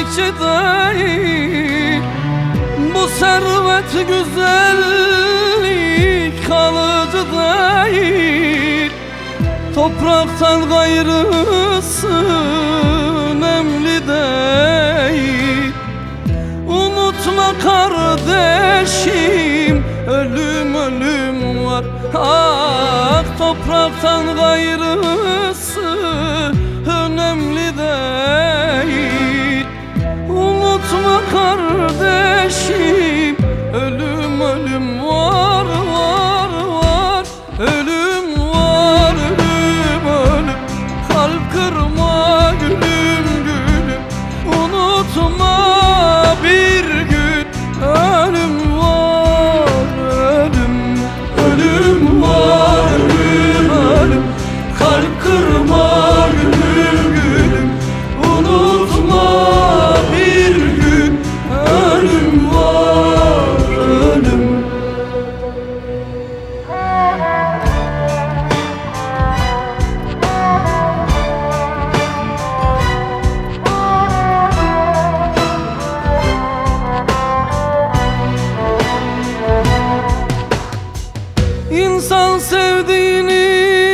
gerçekçi değil. Bu servet güzellik kalıcı değil. Topraktan gayrısı önemli değil. Unutma kardeşim, ölüm ölüm var. Ah, topraktan gayrısı önemli değil. Unutma kardeşim, ölüm ölüm var, var, var. Ölüm var, ölüm ölüm. Kalp kırma gülüm gülüm. Unutma bir gün ölüm var, ölüm. Ölüm var, ölüm ölüm. Kalp kırma gülüm gülüm. Unutma bir gün ölüm var, ölüm. İnsan sevdiğini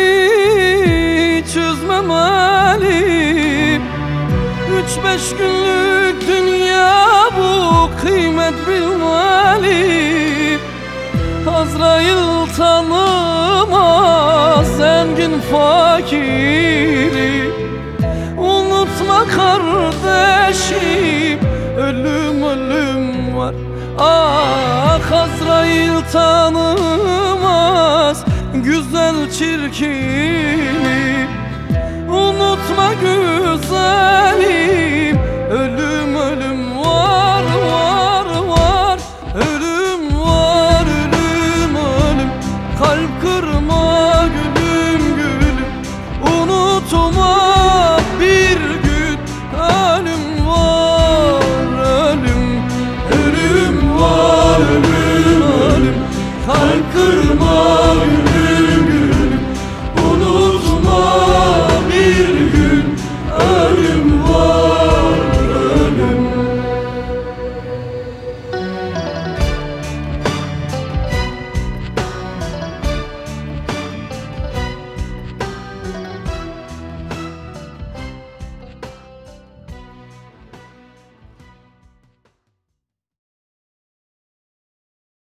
çözmemeli. 3-5 günlük dünya bu, kıymet bilmeli. Azrail tanımaz zengin fakiri. Unutma kardeşim, ölüm ölüm var. Ah, Azrail tanımaz güzel çirkini. Unutma güzeli,